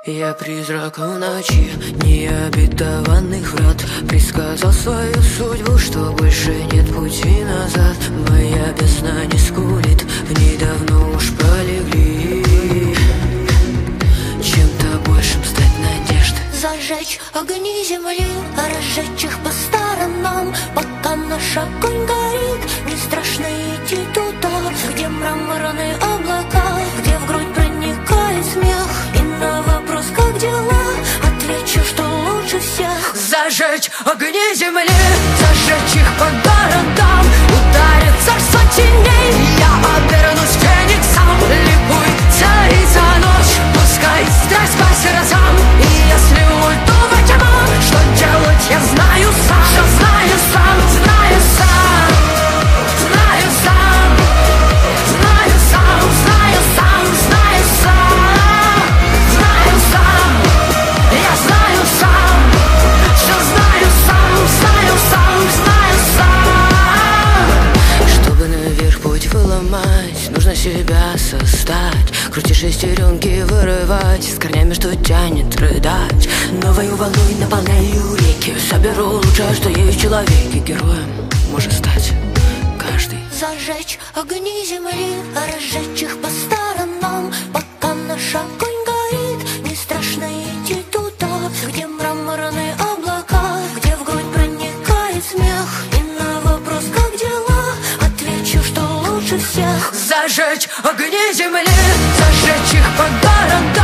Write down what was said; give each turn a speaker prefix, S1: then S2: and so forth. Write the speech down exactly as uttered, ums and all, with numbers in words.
S1: Я призрак в ночи необетованных врат, предсказал свою судьбу, что больше нет пути назад. Моя весна не скулит, в ней давно уж пролегли чем-то большим стать надежды.
S2: Зажечь огни земли, разжечь их по сторонам. Пока наш огонь горит, не страшно идти туда, где мраморные облака, где в грудь проникает смех. И на вопрос, как дела, отвечу, что лучше всех.
S1: Зажечь огни земли, зажечь их по городам. Ударит царство теней, я обернусь фениксом. Ликуй, царица ночь, пускай страсть по сердцам. И если уйду во тьму, что делать я знаю сам. Что знаю сам, знаю сам, знаю сам, знаю сам, знаю сам, знаю сам, знаю сам, я знаю сам, что знаю сам, знаю сам, знаю сам. Чтобы наверх путь выломать, нужно себя создать. Крутишь шестеренки, вырывать, с корнями, что тянет рыдать. Новою волной наполняю реки, соберу лучшее, что есть в человеке. Героем может стать каждый.
S2: Зажечь огни земли, разжечь их по сторонам. Пока наш огонь горит, не страшно идти туда, где мраморные облака, где в грудь проникает смех. И на вопрос, как дела, отвечу, что лучше всех.
S1: Зажечь огни земли, зажечь их по городам.